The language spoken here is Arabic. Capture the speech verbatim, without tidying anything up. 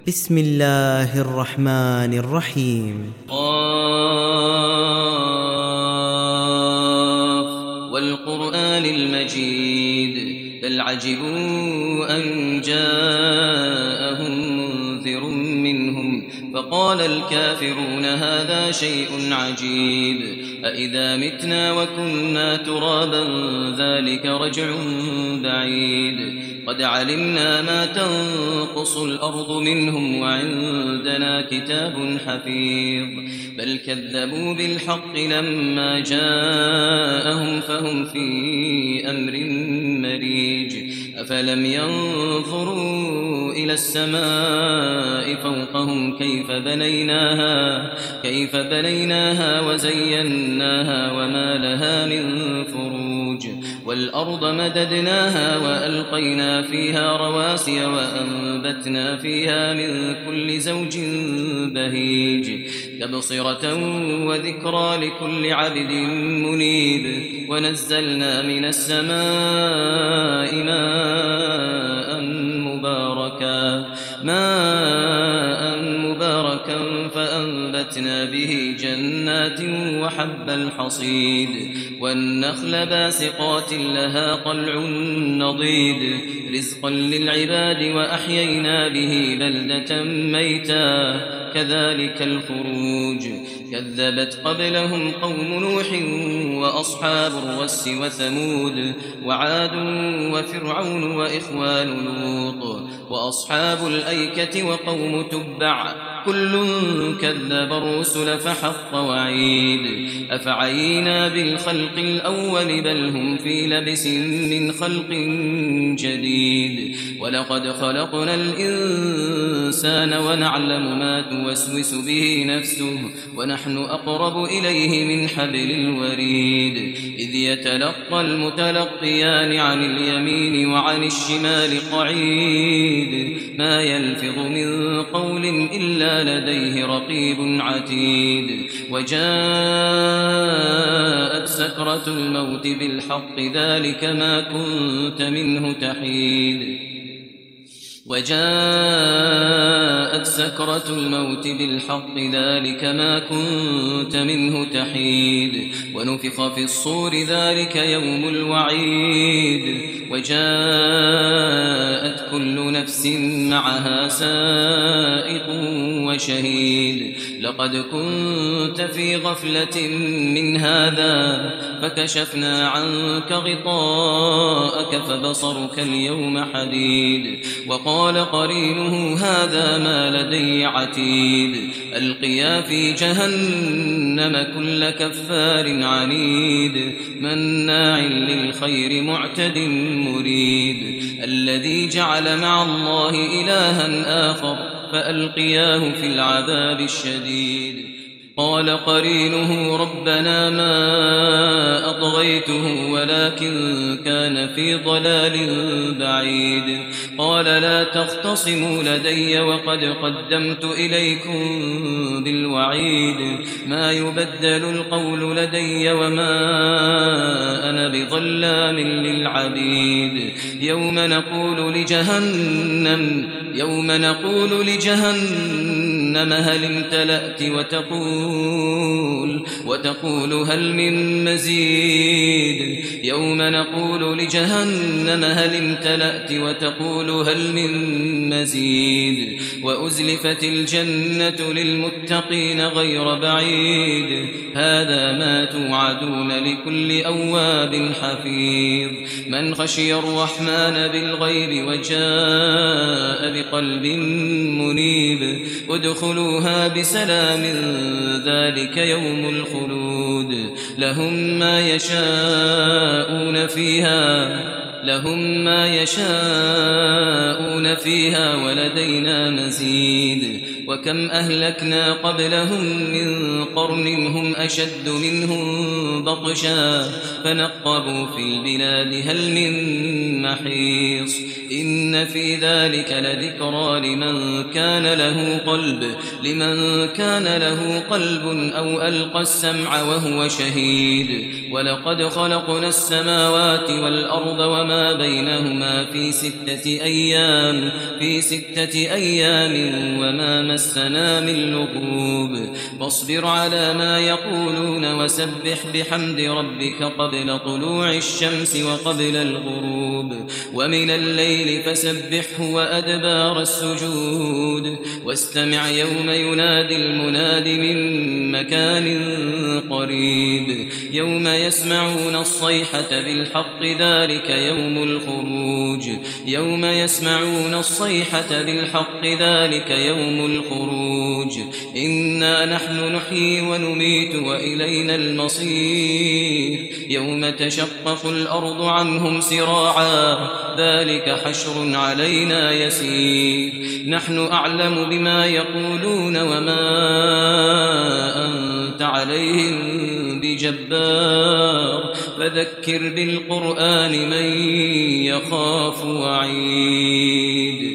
بسم الله الرحمن الرحيم. قاف والقرآن المجيد بل عجبوا أن جاءهم منذر منهم فقال الكافرون هذا شيء عجيب أإذا متنا وكنا ترابا ذلك رجع بعيد قد علمنا ما تنقص الأرض منهم وعندنا كتاب حفيظ بل كذبوا بالحق لما جاءهم فهم في أمر مريج أفلم ينظروا إلى السماء فوقهم كيف بنيناها كيف بنيناها وزيناها وما لها من فروج والأرض مددناها وألقينا فيها رواسي وأنبتنا فيها من كل زوج بهيج تبصرة وذكرى لكل عبد منيب ونزلنا من السماء ماء مباركا ماء مباركا فأنبتنا به جنات وحب الحصيد والنخل باسقات لها طلع نضيد رزقا للعباد وأحيينا به بلدة ميتا كذلك الخروج كذبت قبلهم قوم نوح وأصحاب الرس وثمود وعاد وفرعون وإخوان لوط وأصحاب الأيكة وقوم تبع كل كذب الرسل فحق وعيد أفعينا بالخلق الأول بل هم في لبس من خلق جديد ولقد خلقنا الإنسان ونعلم ما توسوس به نفسه ونحن أقرب إليه من حبل الوريد إذ يتلقى المتلقيان عن اليمين وعن الشمال قعيد ما يلفظ من قول إلا لديه رقيب عتيد وجاءت سكرة الموت بالحق ذلك ما كنت منه تحيد وجاءت سكرة الموت بالحق ذلك ما كنت منه تحيد ونفخ في الصور ذلك يوم الوعيد وجاءت كل نفس معها سائق وشهيد لقد كنت في غفلة من هذا فكشفنا عنك غطاءك فبصرك اليوم حديد وقال قرينه هذا ما لدي عتيد ألقيا في جهنم كل كفار عنيد مناع للخير معتد مريد الذي جعل مع الله إلها آخر فألقياه في العذاب الشديد قال قرينه ربنا ما أطغيته ولكن كان في ضلال بعيد قال لا تختصموا لدي وقد قدمت إليكم بالوعيد ما يبدل القول لدي وما أنا بظلام للعبيد يوم نقول لجهنم يوم نقول لجهنم هل امتلأت وتقول وتقول هل من مزيد يوم نقول لجهنم هل امتلأت وتقول هل من مزيد وأزلفت الجنة للمتقين غير بعيد هذا ما توعدون لكل أواب حفيظ من خشي الرحمن بالغيب وجاء بقلب منيب ادخلوها بسلام ذلك يوم الخلود لهم ما يشاءون فيها لهم ما يشاءون فيها ولدينا مزيد وكم أهلكنا قبلهم من قرن هم أشد منهم بطشا فنقبوا في البلاد هل من محيص إن في ذلك لذكرى لمن كان له قلب لمن كان له قلب أو ألقى السمع وهو شهيد ولقد خلقنا السماوات والأرض وما بينهما في ستة أيام في ستة أيام وما مسنا من لغوب فاصبر على ما يقولون وسبح بحمد ربك قبل طلوع الشمس وقبل الغروب ومن الليل فسبحه وأدبار السجود واستمع يوم ينادي المناد من مكان قريب يوم يسمعون الصيحة بالحق ذلك يوم الخروج يوم يسمعون الصيحة بالحق ذلك يوم الخروج إنا نحن نحيي ونميت وإلينا المصير يوم تشقق الأرض عنهم سراعا ذلك حشر علينا يسير نحن أعلم بما يقولون وما أنت عليهم بجبار فذكر بالقرآن من يخاف وعيد